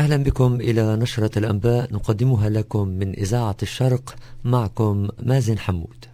أهلا بكم إلى نشرة الأنباء نقدمها لكم من إذاعة الشرق، معكم مازن حمود.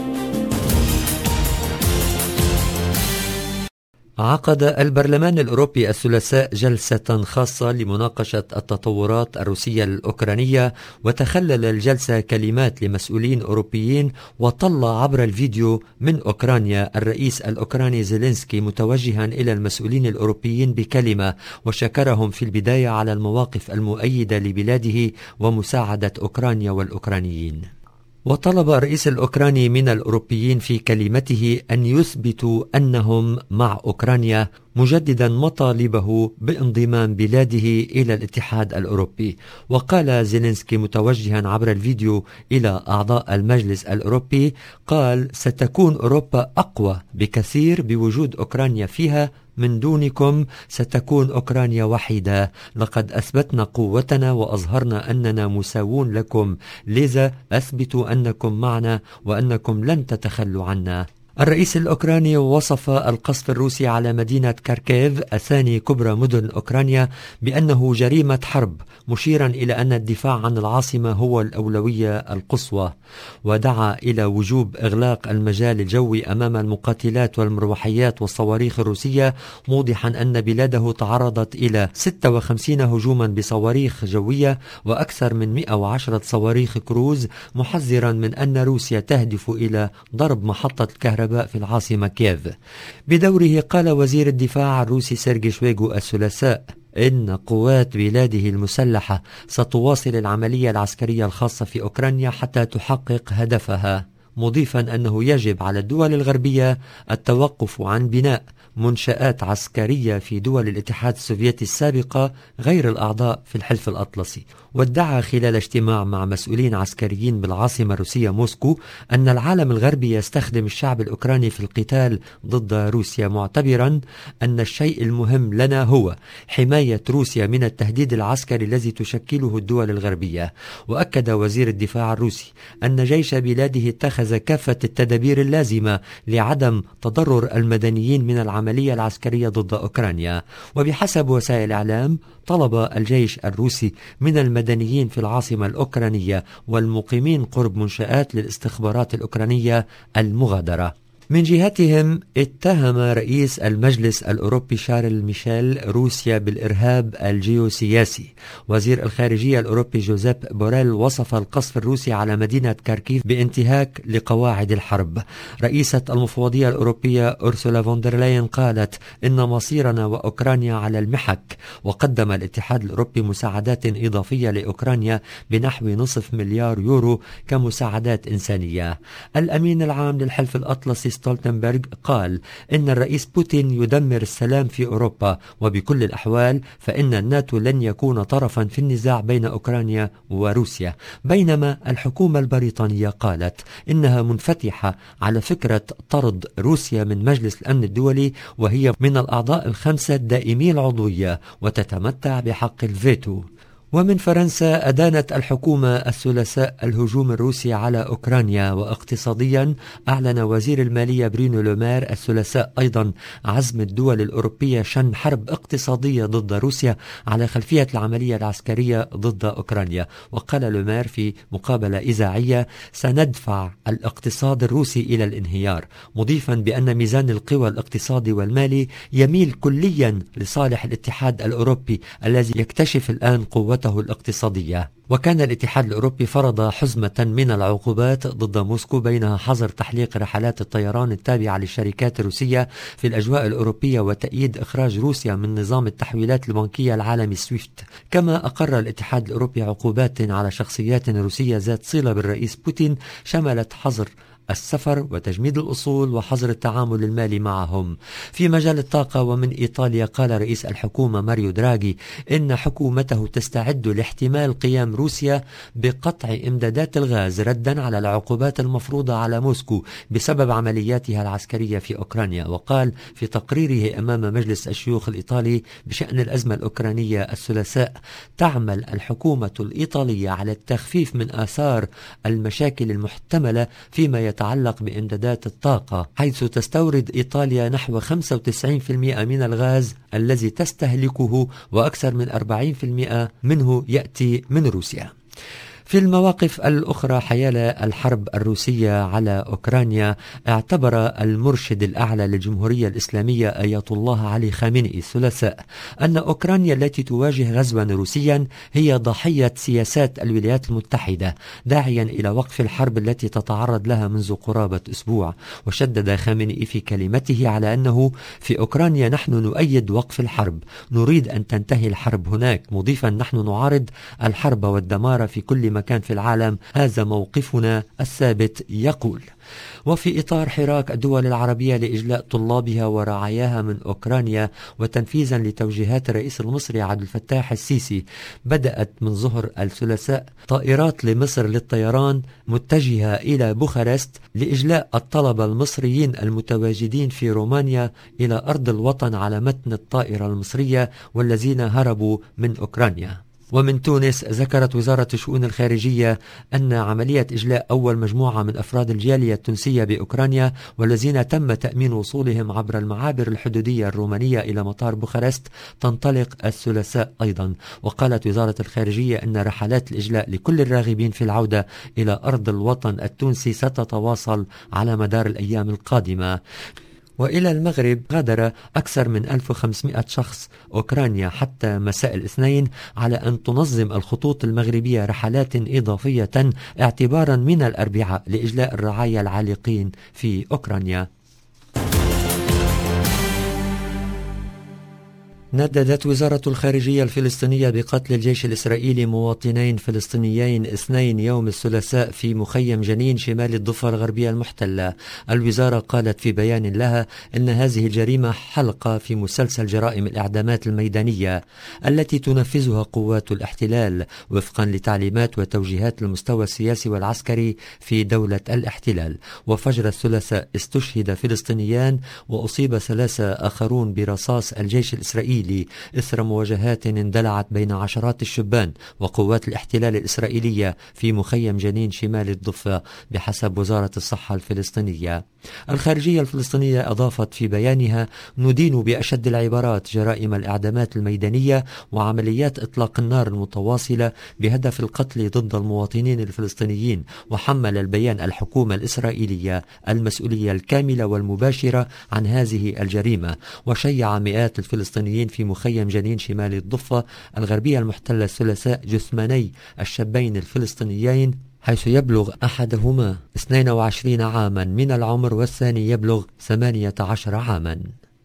عقد البرلمان الأوروبي الثلاثاء جلسة خاصة لمناقشة التطورات الروسية الأوكرانية، وتخلل الجلسة كلمات لمسؤولين أوروبيين، وطلع عبر الفيديو من أوكرانيا الرئيس الأوكراني زيلينسكي متوجها إلى المسؤولين الأوروبيين بكلمة، وشكرهم في البداية على المواقف المؤيدة لبلاده ومساعدة أوكرانيا والأوكرانيين. وطلب الرئيس الأوكراني من الأوروبيين في كلمته أن يثبتوا أنهم مع أوكرانيا، مجددا مطالبه بانضمام بلاده إلى الاتحاد الأوروبي. وقال زيلينسكي متوجها عبر الفيديو إلى أعضاء المجلس الأوروبي، قال: ستكون أوروبا أقوى بكثير بوجود أوكرانيا فيها، من دونكم ستكون أوكرانيا وحيدة. لقد أثبتنا قوتنا وأظهرنا أننا مساوون لكم، لذا أثبتوا أنكم معنا وأنكم لن تتخلوا عنا. الرئيس الأوكراني وصف القصف الروسي على مدينة كاركيف الثاني كبرى مدن أوكرانيا بأنه جريمة حرب، مشيرا إلى أن الدفاع عن العاصمة هو الأولوية القصوى، ودعا إلى وجوب إغلاق المجال الجوي أمام المقاتلات والمروحيات والصواريخ الروسية، موضحا أن بلاده تعرضت إلى 56 هجوما بصواريخ جوية وأكثر من 110 صواريخ كروز، محذرا من أن روسيا تهدف إلى ضرب محطة الكهرباء في العاصمة كييف. بدوره قال وزير الدفاع الروسي سيرجي شويغو الثلاثاء إن قوات بلاده المسلحة ستواصل العملية العسكرية الخاصة في أوكرانيا حتى تحقق هدفها، مضيفا أنه يجب على الدول الغربية التوقف عن بناء منشآت عسكرية في دول الاتحاد السوفيتي السابقة غير الأعضاء في الحلف الأطلسي. وادعى خلال اجتماع مع مسؤولين عسكريين بالعاصمة الروسية موسكو أن العالم الغربي يستخدم الشعب الأوكراني في القتال ضد روسيا، معتبرا أن الشيء المهم لنا هو حماية روسيا من التهديد العسكري الذي تشكله الدول الغربية. وأكد وزير الدفاع الروسي أن جيش بلاده اتخذ كافة التدابير اللازمة لعدم تضرر المدنيين من العملية العسكرية ضد أوكرانيا. وبحسب وسائل الإعلام طلب الجيش الروسي من المدنيين في العاصمة الأوكرانية والمقيمين قرب منشآت للاستخبارات الأوكرانية المغادرة. من جهتهم اتهم رئيس المجلس الأوروبي شارل ميشيل روسيا بالإرهاب الجيوسياسي. وزير الخارجية الأوروبي جوزيب بوريل وصف القصف الروسي على مدينة كاركيف بانتهاك لقواعد الحرب. رئيسة المفوضية الأوروبية أورسولا فوندر لاين قالت إن مصيرنا وأوكرانيا على المحك. وقدم الاتحاد الأوروبي مساعدات إضافية لأوكرانيا بنحو نصف مليار يورو كمساعدات إنسانية. الأمين العام للحلف الأطلسي ستولتنبرغ قال إن الرئيس بوتين يدمر السلام في أوروبا، وبكل الأحوال فإن الناتو لن يكون طرفا في النزاع بين أوكرانيا وروسيا. بينما الحكومة البريطانية قالت إنها منفتحة على فكرة طرد روسيا من مجلس الأمن الدولي، وهي من الأعضاء الخمسة الدائمي العضوية وتتمتع بحق الفيتو. ومن فرنسا أدانت الحكومة الثلاثاء الهجوم الروسي على أوكرانيا. واقتصاديا أعلن وزير المالية برونو لو مير الثلاثاء أيضا عزم الدول الأوروبية شن حرب اقتصادية ضد روسيا على خلفية العملية العسكرية ضد أوكرانيا. وقال لو مير في مقابلة إذاعية: سندفع الاقتصاد الروسي إلى الانهيار، مضيفا بأن ميزان القوى الاقتصادي والمالي يميل كليا لصالح الاتحاد الأوروبي الذي يكتشف الآن قوته الاقتصادية. وكان الاتحاد الأوروبي فرض حزمة من العقوبات ضد موسكو، بينها حظر تحليق رحلات الطيران التابعة للشركات الروسية في الأجواء الأوروبية وتأييد إخراج روسيا من نظام التحويلات البنكية العالمي سويفت. كما أقر الاتحاد الأوروبي عقوبات على شخصيات روسية ذات صلة بالرئيس بوتين، شملت حظر السفر وتجميد الأصول وحظر التعامل المالي معهم. في مجال الطاقة ومن إيطاليا قال رئيس الحكومة ماريو دراغي إن حكومته تستعد لاحتمال قيام روسيا بقطع إمدادات الغاز ردا على العقوبات المفروضة على موسكو بسبب عملياتها العسكرية في أوكرانيا. وقال في تقريره أمام مجلس الشيوخ الإيطالي بشأن الأزمة الأوكرانية الثلاثاء: تعمل الحكومة الإيطالية على التخفيف من آثار المشاكل المحتملة فيما يتعلق بإمدادات الطاقة، حيث تستورد إيطاليا نحو 95% من الغاز الذي تستهلكه، وأكثر من 40% منه يأتي من روسيا. في المواقف الأخرى حيال الحرب الروسية على أوكرانيا، اعتبر المرشد الأعلى للجمهورية الإسلامية آية الله علي خامنئي الثلاثاء أن أوكرانيا التي تواجه غزوا روسيا هي ضحية سياسات الولايات المتحدة، داعيا إلى وقف الحرب التي تتعرض لها منذ قرابة أسبوع. وشدد خامنئي في كلمته على أنه في أوكرانيا نحن نؤيد وقف الحرب، نريد أن تنتهي الحرب هناك، مضيفا نحن نعارض الحرب والدمار في كل مكان في العالم، هذا موقفنا الثابت. يقول: وفي إطار حراك الدول العربية لإجلاء طلابها ورعاياها من أوكرانيا وتنفيذا لتوجيهات الرئيس المصري عبد الفتاح السيسي، بدأت من ظهر الثلاثاء طائرات لمصر للطيران متجهة إلى بوخارست لإجلاء الطلبة المصريين المتواجدين في رومانيا إلى أرض الوطن على متن الطائرة المصرية والذين هربوا من أوكرانيا. ومن تونس، ذكرت وزارة الشؤون الخارجية أن عملية إجلاء أول مجموعة من أفراد الجالية التونسية بأوكرانيا والذين تم تأمين وصولهم عبر المعابر الحدودية الرومانية إلى مطار بوخارست تنطلق الثلاثاء أيضا. وقالت وزارة الخارجية أن رحلات الإجلاء لكل الراغبين في العودة إلى أرض الوطن التونسي ستتواصل على مدار الأيام القادمة. وإلى المغرب غادر أكثر من 1500 شخص أوكرانيا حتى مساء الاثنين، على أن تنظم الخطوط المغربية رحلات إضافية اعتبارا من الأربعاء لإجلاء الرعايا العالقين في أوكرانيا. نددت وزارة الخارجية الفلسطينية بقتل الجيش الإسرائيلي مواطنين فلسطينيين 2 يوم الثلاثاء في مخيم جنين شمال الضفة الغربية المحتلة. الوزارة قالت في بيان لها إن هذه الجريمة حلقة في مسلسل جرائم الإعدامات الميدانية التي تنفذها قوات الاحتلال وفقا لتعليمات وتوجيهات المستوى السياسي والعسكري في دولة الاحتلال. وفجر الثلاثاء استشهد فلسطينيان وأصيب 3 آخرون برصاص الجيش الإسرائيلي إثر مواجهات اندلعت بين عشرات الشبان وقوات الاحتلال الإسرائيلية في مخيم جنين شمال الضفة بحسب وزارة الصحة الفلسطينية. الخارجية الفلسطينية أضافت في بيانها: ندين بأشد العبارات جرائم الإعدامات الميدانية وعمليات إطلاق النار المتواصلة بهدف القتل ضد المواطنين الفلسطينيين. وحمل البيان الحكومة الإسرائيلية المسؤولية الكاملة والمباشرة عن هذه الجريمة. وشيع مئات الفلسطينيين في مخيم جنين شمال الضفة الغربية المحتلة الثلاثاء جثماني الشابين الفلسطينيين، حيث يبلغ أحدهما 22 عاما من العمر والثاني يبلغ 18 عاما.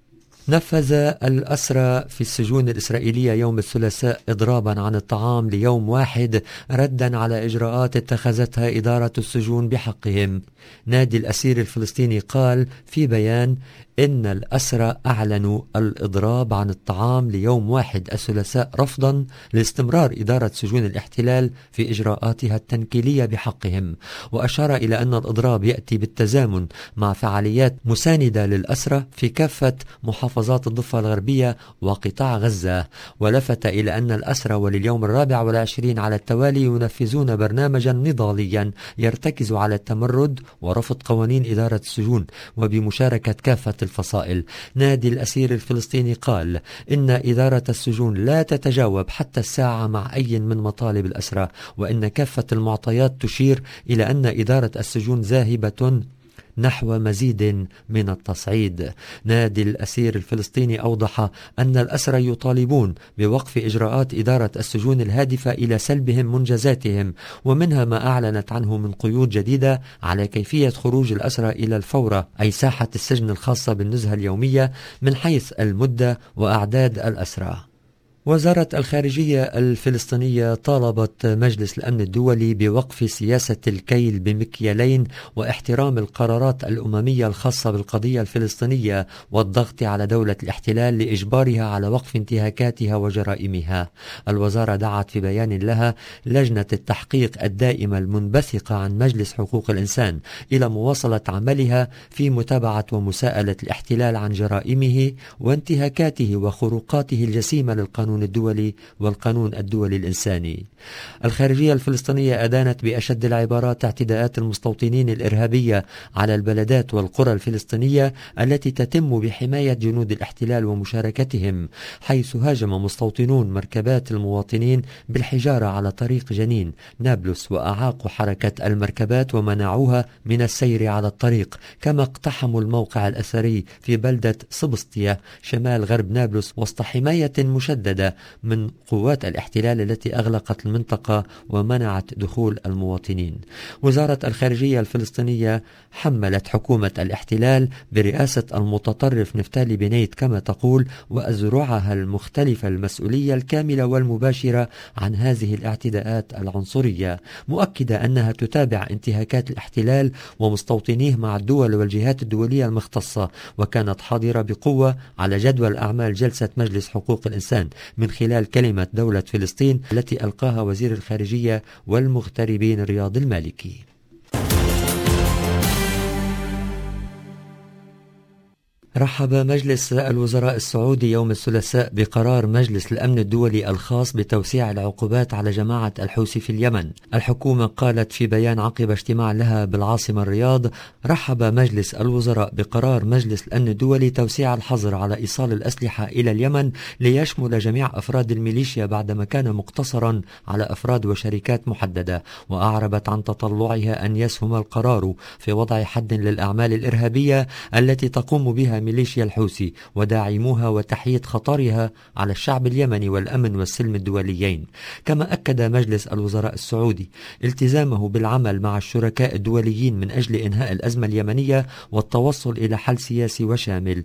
نفذ الأسرى في السجون الإسرائيلية يوم الثلاثاء إضرابا عن الطعام ليوم واحد ردا على إجراءات اتخذتها إدارة السجون بحقهم. نادي الأسير الفلسطيني قال في بيان إن الأسرى أعلنوا الإضراب عن الطعام ليوم واحد الثلاثاء رفضا لاستمرار إدارة سجون الاحتلال في إجراءاتها التنكيلية بحقهم. وأشار إلى أن الإضراب يأتي بالتزامن مع فعاليات مساندة للأسرى في كافة محافظات الضفة الغربية وقطاع غزة. ولفت إلى أن الأسرى ولليوم 24 على التوالي ينفذون برنامجا نضاليا يرتكز على التمرد ورفض قوانين إدارة السجون وبمشاركة كافة الفصائل. نادي الأسير الفلسطيني قال إن إدارة السجون لا تتجاوب حتى الساعة مع أي من مطالب الأسرى، وإن كافة المعطيات تشير إلى أن إدارة السجون ذاهبة نحو مزيد من التصعيد. نادي الأسير الفلسطيني أوضح أن الأسرى يطالبون بوقف إجراءات إدارة السجون الهادفة إلى سلبهم منجزاتهم، ومنها ما أعلنت عنه من قيود جديدة على كيفية خروج الأسرى إلى الفورة، أي ساحة السجن الخاصة بالنزهة اليومية، من حيث المدة وأعداد الأسرى. وزارة الخارجية الفلسطينية طالبت مجلس الأمن الدولي بوقف سياسة الكيل بمكيالين واحترام القرارات الأممية الخاصة بالقضية الفلسطينية والضغط على دولة الاحتلال لإجبارها على وقف انتهاكاتها وجرائمها. الوزارة دعت في بيان لها لجنة التحقيق الدائمة المنبثقة عن مجلس حقوق الإنسان إلى مواصلة عملها في متابعة ومساءلة الاحتلال عن جرائمه وانتهاكاته وخروقاته الجسيمة للقانون القانون الدولي والقانون الدولي الإنساني. الخارجية الفلسطينية أدانت بأشد العبارات اعتداءات المستوطنين الإرهابية على البلدات والقرى الفلسطينية التي تتم بحماية جنود الاحتلال ومشاركتهم، حيث هاجم مستوطنون مركبات المواطنين بالحجارة على طريق جنين نابلس، وأعاقوا حركة المركبات ومنعوها من السير على الطريق، كما اقتحموا الموقع الأثري في بلدة سبسطية شمال غرب نابلس وسط حماية مشددة من قوات الاحتلال التي أغلقت المنطقة ومنعت دخول المواطنين. وزارة الخارجية الفلسطينية حملت حكومة الاحتلال برئاسة المتطرف نفتالي بنيت كما تقول وأزرعها المختلفة المسؤولية الكاملة والمباشرة عن هذه الاعتداءات العنصرية، مؤكدة أنها تتابع انتهاكات الاحتلال ومستوطنيه مع الدول والجهات الدولية المختصة، وكانت حاضرة بقوة على جدول أعمال جلسة مجلس حقوق الإنسان من خلال كلمة دولة فلسطين التي ألقاها وزير الخارجية والمغتربين رياض المالكي. رحب مجلس الوزراء السعودي يوم الثلاثاء بقرار مجلس الأمن الدولي الخاص بتوسيع العقوبات على جماعة الحوثي في اليمن. الحكومة قالت في بيان عقب اجتماع لها بالعاصمة الرياض: رحب مجلس الوزراء بقرار مجلس الأمن الدولي توسيع الحظر على إيصال الأسلحة إلى اليمن ليشمل جميع أفراد الميليشيا بعدما كان مقتصرا على أفراد وشركات محددة، وأعربت عن تطلعها أن يسهم القرار في وضع حد للأعمال الإرهابية التي تقوم بها ميليشيا الحوثي وداعموها وتحييد خطرها على الشعب اليمني والأمن والسلم الدوليين. كما أكد مجلس الوزراء السعودي التزامه بالعمل مع الشركاء الدوليين من أجل إنهاء الأزمة اليمنية والتوصل إلى حل سياسي وشامل.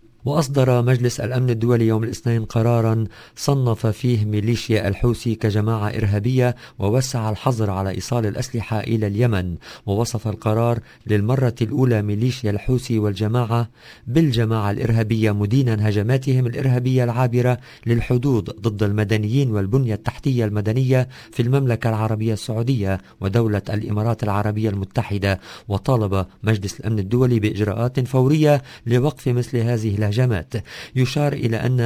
وأصدر مجلس الأمن الدولي يوم الاثنين قرارا صنف فيه ميليشيا الحوثي كجماعة إرهابية ووسع الحظر على إيصال الأسلحة إلى اليمن، ووصف القرار للمرة الأولى ميليشيا الحوثي والجماعة بالجماعة الإرهابية، مدينا هجماتهم الإرهابية العابرة للحدود ضد المدنيين والبنية التحتية المدنية في المملكة العربية السعودية ودولة الإمارات العربية المتحدة. وطالب مجلس الأمن الدولي بإجراءات فورية لوقف مثل هذه الهجمات. يشار إلى أن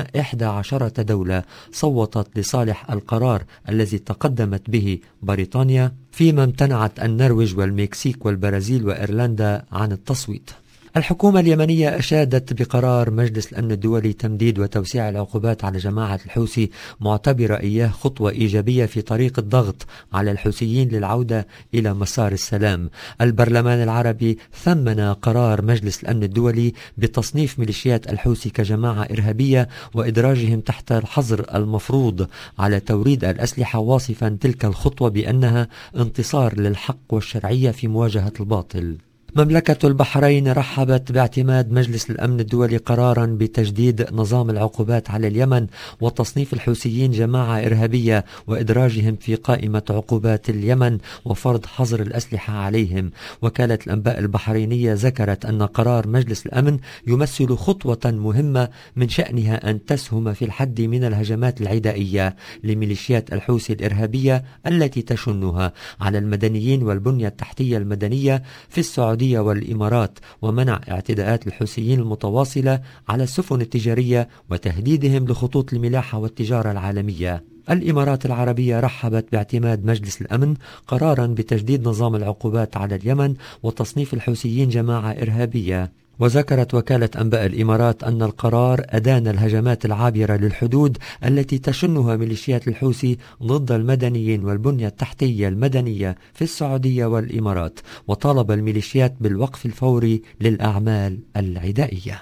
11 دولة صوتت لصالح القرار الذي تقدمت به بريطانيا، فيما امتنعت النرويج والمكسيك والبرازيل وإيرلندا عن التصويت. الحكومة اليمنية أشادت بقرار مجلس الأمن الدولي تمديد وتوسيع العقوبات على جماعة الحوثي، معتبرة إياه خطوة إيجابية في طريق الضغط على الحوثيين للعودة إلى مسار السلام. البرلمان العربي ثمن قرار مجلس الأمن الدولي بتصنيف ميليشيات الحوثي كجماعة إرهابية وإدراجهم تحت الحظر المفروض على توريد الأسلحة، واصفا تلك الخطوة بأنها انتصار للحق والشرعية في مواجهة الباطل. مملكة البحرين رحبت باعتماد مجلس الأمن الدولي قرارا بتجديد نظام العقوبات على اليمن وتصنيف الحوثيين جماعة إرهابية وإدراجهم في قائمة عقوبات اليمن وفرض حظر الأسلحة عليهم. وكالة الأنباء البحرينية ذكرت أن قرار مجلس الأمن يمثل خطوة مهمة من شأنها أن تسهم في الحد من الهجمات العدائية لميليشيات الحوثي الإرهابية التي تشنها على المدنيين والبنية التحتية المدنية في السعودية والإمارات، ومنع اعتداءات الحوثيين المتواصلة على السفن التجارية وتهديدهم لخطوط الملاحة والتجارة العالمية. الإمارات العربية رحبت باعتماد مجلس الأمن قرارا بتجديد نظام العقوبات على اليمن وتصنيف الحوثيين جماعة إرهابية. وذكرت وكالة أنباء الإمارات أن القرار أدان الهجمات العابرة للحدود التي تشنها ميليشيات الحوثي ضد المدنيين والبنية التحتية المدنية في السعودية والإمارات، وطالب الميليشيات بالوقف الفوري للأعمال العدائية.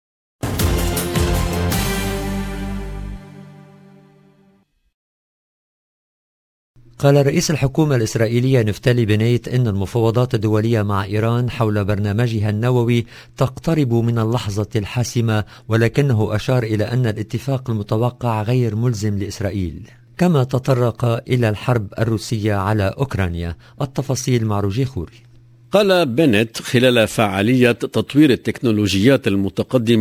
قال رئيس الحكومة الإسرائيلية نفتالي بنيت إن المفاوضات الدولية مع إيران حول برنامجها النووي تقترب من اللحظة الحاسمة، ولكنه أشار إلى أن الاتفاق المتوقع غير ملزم لإسرائيل. كما تطرق إلى الحرب الروسية على أوكرانيا. التفاصيل مع روجي خوري. قال بنت خلال فعالية تطوير التكنولوجيات المتقدمة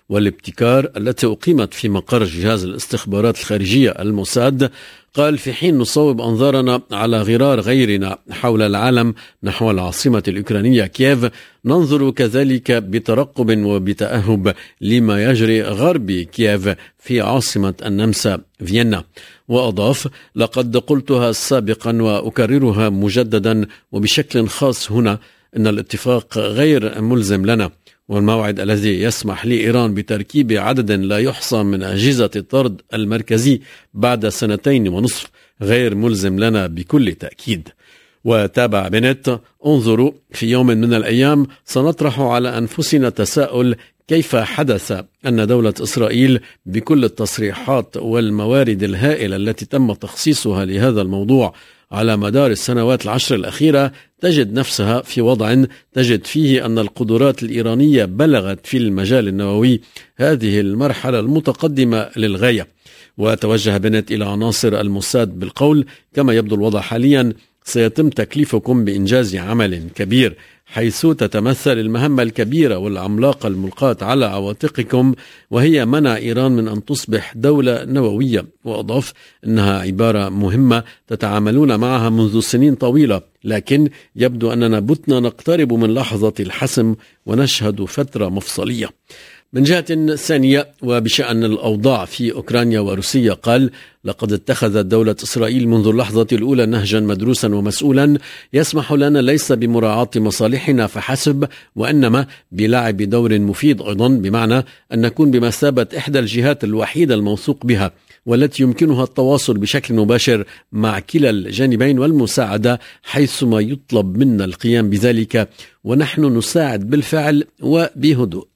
والابتكار التي أقيمت في مقر جهاز الاستخبارات الخارجية الموساد، قال: في حين نصوب أنظارنا على غرار غيرنا حول العالم نحو العاصمة الأوكرانية كييف، ننظر كذلك بترقب وبتأهب لما يجري غرب كييف في عاصمة النمسا فيينا. وأضاف: لقد قلتها سابقا وأكررها مجددا وبشكل خاص هنا، إن الاتفاق غير ملزم لنا، والموعد الذي يسمح لإيران بتركيب عدد لا يحصى من أجهزة الطرد المركزي بعد 2.5 سنين غير ملزم لنا بكل تأكيد. وتابع بنت: انظروا، في يوم من الأيام سنطرح على أنفسنا تساؤل: كيف حدث أن دولة إسرائيل بكل التصريحات والموارد الهائلة التي تم تخصيصها لهذا الموضوع على مدار السنوات 10 الأخيرة تجد نفسها في وضع تجد فيه أن القدرات الإيرانية بلغت في المجال النووي هذه المرحلة المتقدمة للغاية. وتوجه بنت إلى عناصر الموساد بالقول: كما يبدو الوضع حاليا سيتم تكليفكم بإنجاز عمل كبير، حيث تتمثل المهمة الكبيرة والعملاقة الملقاة على عواتقكم، وهي منع إيران من أن تصبح دولة نووية. وأضاف إنها عبارة مهمة تتعاملون معها منذ سنين طويلة، لكن يبدو أننا بتنا نقترب من لحظة الحسم ونشهد فترة مفصلية. من جهة ثانية وبشأن الأوضاع في أوكرانيا وروسيا، قال: لقد اتخذت دولة إسرائيل منذ اللحظة الأولى نهجا مدروسا ومسؤولا يسمح لنا ليس بمراعاة مصالحنا فحسب، وإنما بلعب دور مفيد أيضا، بمعنى أن نكون بمثابة إحدى الجهات الوحيدة الموثوق بها والتي يمكنها التواصل بشكل مباشر مع كلا الجانبين والمساعدة حيثما يطلب منا القيام بذلك، ونحن نساعد بالفعل وبهدوء.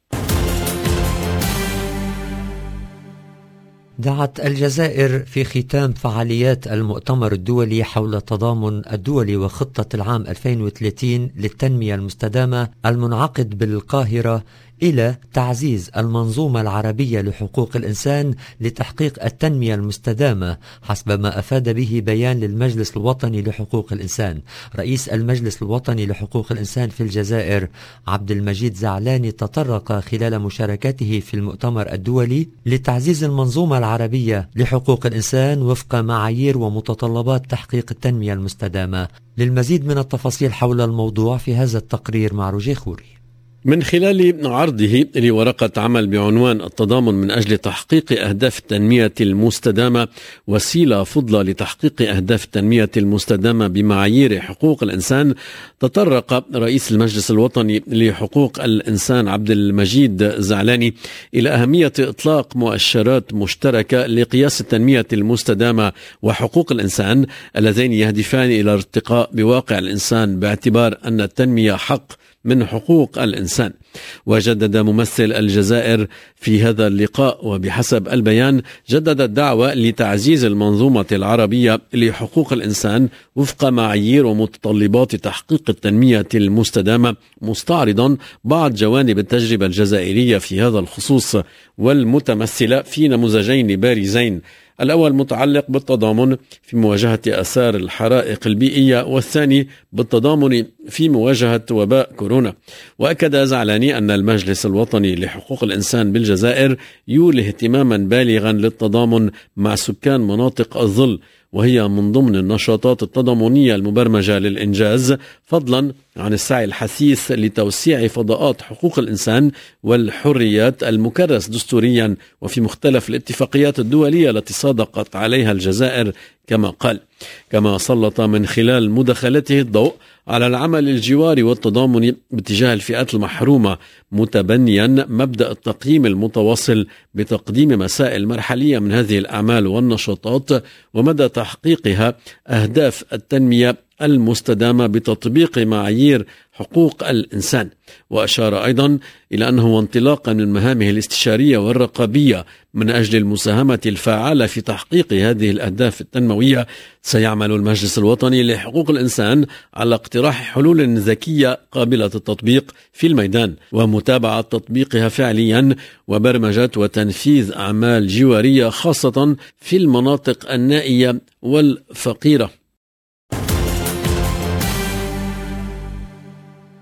دعت الجزائر في ختام فعاليات المؤتمر الدولي حول التضامن الدولي وخطة العام 2030 للتنمية المستدامة المنعقد بالقاهرة إلى تعزيز المنظومة العربية لحقوق الإنسان لتحقيق التنمية المستدامة، حسب ما أفاد به بيان للمجلس الوطني لحقوق الإنسان. رئيس المجلس الوطني لحقوق الإنسان في الجزائر عبد المجيد زعلاني تطرق خلال مشاركته في المؤتمر الدولي لتعزيز المنظومة العربية لحقوق الإنسان وفق معايير ومتطلبات تحقيق التنمية المستدامة. للمزيد من التفاصيل حول الموضوع في هذا التقرير مع روجيه خوري. من خلال عرضه لورقة عمل بعنوان التضامن من أجل تحقيق أهداف التنمية المستدامة، وسيلة فضلة لتحقيق أهداف التنمية المستدامة بمعايير حقوق الإنسان، تطرق رئيس المجلس الوطني لحقوق الإنسان عبد المجيد زعلاني إلى أهمية إطلاق مؤشرات مشتركة لقياس التنمية المستدامة وحقوق الإنسان، اللذين يهدفان إلى الارتقاء بواقع الإنسان باعتبار أن التنمية حق من حقوق الإنسان. وجدد ممثل الجزائر في هذا اللقاء وبحسب البيان جدد الدعوة لتعزيز المنظومة العربية لحقوق الإنسان وفق معايير ومتطلبات تحقيق التنمية المستدامة، مستعرضا بعض جوانب التجربة الجزائرية في هذا الخصوص، والمتمثلة في نموذجين بارزين: الأول متعلق بالتضامن في مواجهة آثار الحرائق البيئية، والثاني بالتضامن في مواجهة وباء كورونا. وأكد زعلاني أن المجلس الوطني لحقوق الإنسان بالجزائر يولي اهتماما بالغا للتضامن مع سكان مناطق الظل، وهي من ضمن النشاطات التضامنية المبرمجة للإنجاز، فضلا عن السعي الحثيث لتوسيع فضاءات حقوق الإنسان والحريات المكرس دستوريا وفي مختلف الاتفاقيات الدولية التي صادقت عليها الجزائر كما قال. كما سلط من خلال مداخلته الضوء على العمل الجواري والتضامني باتجاه الفئات المحرومة، متبنيا مبدأ التقييم المتواصل بتقديم مسائل مرحلية من هذه الأعمال والنشاطات ومدى تحقيقها أهداف التنمية المستدامة بتطبيق معايير حقوق الإنسان. وأشار أيضا إلى أنه انطلاقا من مهامه الاستشارية والرقابية من أجل المساهمة الفعالة في تحقيق هذه الأهداف التنموية، سيعمل المجلس الوطني لحقوق الإنسان على اقتراح حلول ذكية قابلة التطبيق في الميدان ومتابعة تطبيقها فعليا، وبرمجة وتنفيذ أعمال جوارية خاصة في المناطق النائية والفقيرة.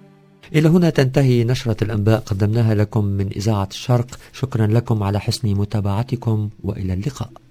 إلى هنا تنتهي نشرة الأنباء قدمناها لكم من إذاعة الشرق. شكرا لكم على حسن متابعتكم وإلى اللقاء.